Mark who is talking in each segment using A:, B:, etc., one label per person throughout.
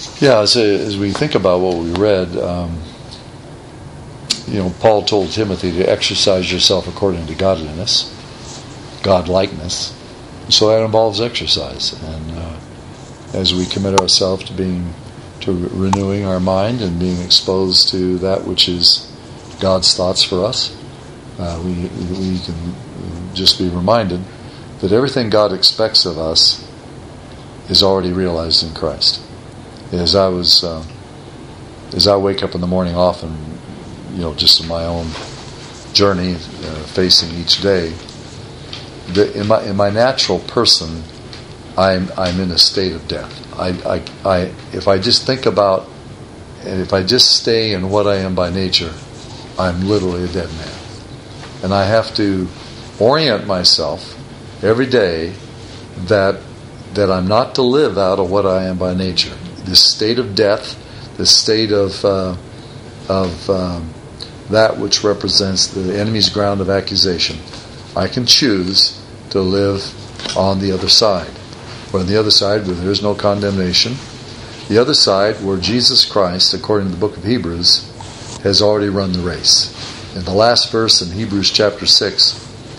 A: Yeah, as we think about what we read, Paul told Timothy to exercise yourself according to godliness, godlikeness. So that involves exercise, and as we commit ourselves to renewing our mind and being exposed to that which is God's thoughts for us, we can just be reminded that everything God expects of us is already realized in Christ. As I wake up in the morning often, just in my own journey, facing each day, in my natural person, I'm in a state of death. If I just think about, and if I just stay in what I am by nature, I'm literally a dead man. And I have to orient myself every day that I'm not to live out of what I am by nature. This state of death, this state of that which represents the enemy's ground of accusation, I can choose to live on the other side. Or on the other side where there is no condemnation. The other side where Jesus Christ, according to the book of Hebrews, has already run the race. In the last verse in Hebrews chapter 6,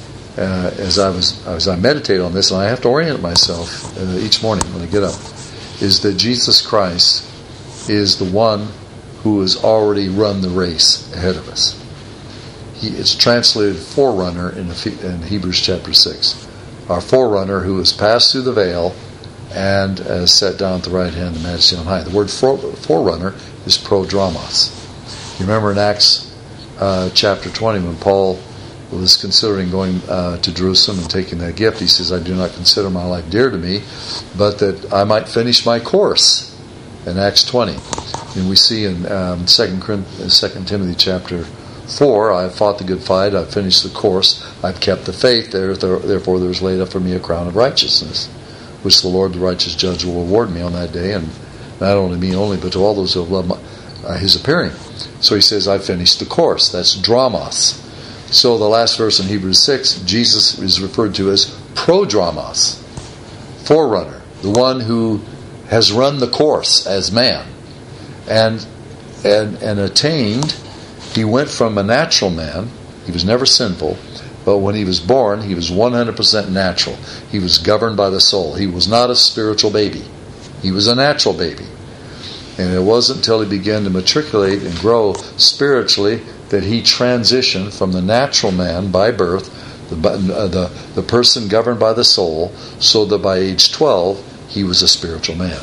A: as I meditate on this, and I have to orient myself each morning when I get up, is that Jesus Christ is the one who has already run the race ahead of us. It's translated forerunner in Hebrews chapter 6. Our forerunner who has passed through the veil and has sat down at the right hand of the Majesty on high. The word forerunner is prodromos. You remember in Acts chapter 20 when Paul was considering going to Jerusalem and taking that gift, he says, I do not consider my life dear to me, but that I might finish my course, in Acts 20. And we see in 2 Timothy chapter 4, I have fought the good fight, I've finished the course, I've kept the faith, therefore there is laid up for me a crown of righteousness, which the Lord, the righteous judge, will reward me on that day, and not only me only, but to all those who have loved his appearing. So he says, I've finished the course. That's dramos. So the last verse in Hebrews 6, Jesus is referred to as prodromos, forerunner, the one who has run the course as man, and attained. He went from a natural man, he was never sinful, but when he was born, he was 100% natural. He was governed by the soul. He was not a spiritual baby. He was a natural baby. And it wasn't until he began to matriculate and grow spiritually that he transitioned from the natural man by birth, the person governed by the soul, so that by age 12, he was a spiritual man.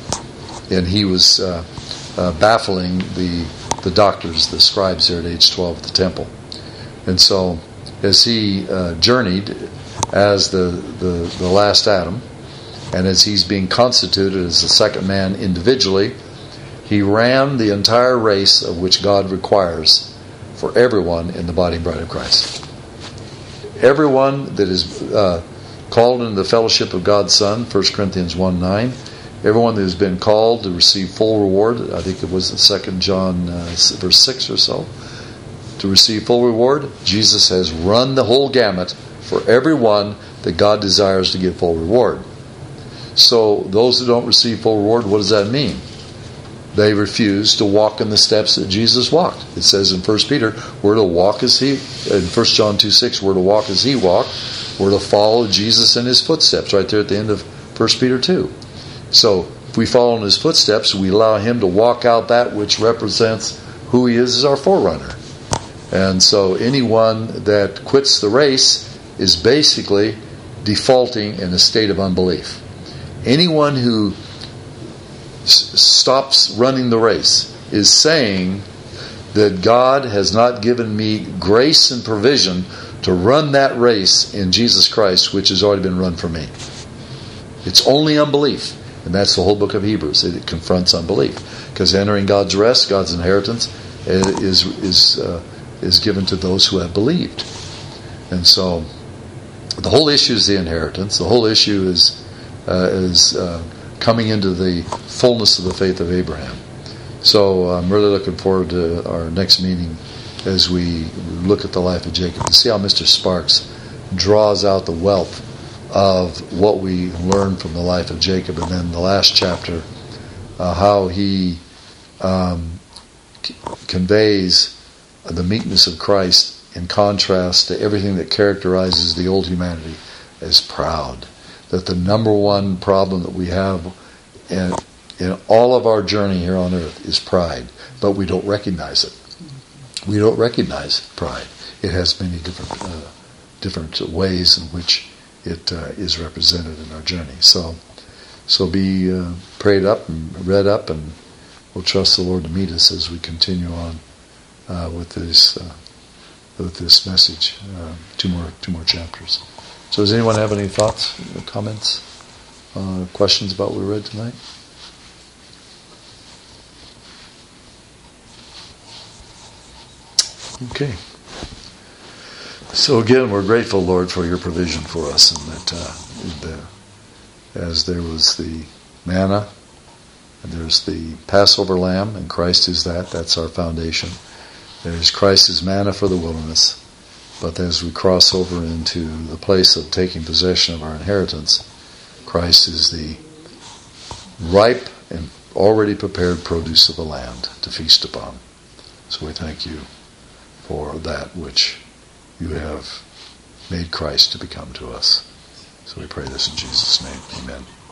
A: And he was baffling the doctors, the scribes there at age 12 at the temple. And so, as he journeyed as the last Adam, and as he's being constituted as the second man individually, he ran the entire race of which God requires for everyone in the body and bride of Christ. Everyone that is called into the fellowship of God's Son, 1 Corinthians 1:9, everyone that has been called to receive full reward, I think it was in 2 John verse 6 or so, to receive full reward, Jesus has run the whole gamut for everyone that God desires to give full reward. So those who don't receive full reward, what does that mean? They refuse to walk in the steps that Jesus walked. It says in 1 Peter, we're to walk as he, in 1 John 2:6, we're to walk as he walked. We're to follow Jesus in his footsteps, right there at the end of 1 Peter 2. So if we follow in his footsteps, we allow him to walk out that which represents who he is as our forerunner. And so anyone that quits the race is basically defaulting in a state of unbelief. Anyone who stops running the race is saying that God has not given me grace and provision to run that race in Jesus Christ, which has already been run for me. It's only unbelief. And that's the whole book of Hebrews. It confronts unbelief. Because entering God's rest, God's inheritance, is given to those who have believed. And so the whole issue is the inheritance. The whole issue is coming into the fullness of the faith of Abraham. So I'm really looking forward to our next meeting as we look at the life of Jacob and see how Mr. Sparks draws out the wealth of what we learn from the life of Jacob. And then the last chapter how he conveys the meekness of Christ in contrast to everything that characterizes the old humanity as proud. That the number one problem that we have in all of our journey here on earth is pride, but we don't recognize it. We don't recognize pride. It has many different ways in which it is represented in our journey. So be prayed up and read up, and we'll trust the Lord to meet us as we continue on with this message. Two more chapters. So does anyone have any thoughts, comments, questions about what we read tonight? Okay. So again, we're grateful, Lord, for your provision for us, and that as there was the manna, and there's the Passover lamb, and Christ is that's our foundation. There's Christ's manna for the wilderness. But as we cross over into the place of taking possession of our inheritance, Christ is the ripe and already prepared produce of the land to feast upon. So we thank you for that which you have made Christ to become to us. So we pray this in Jesus' name. Amen.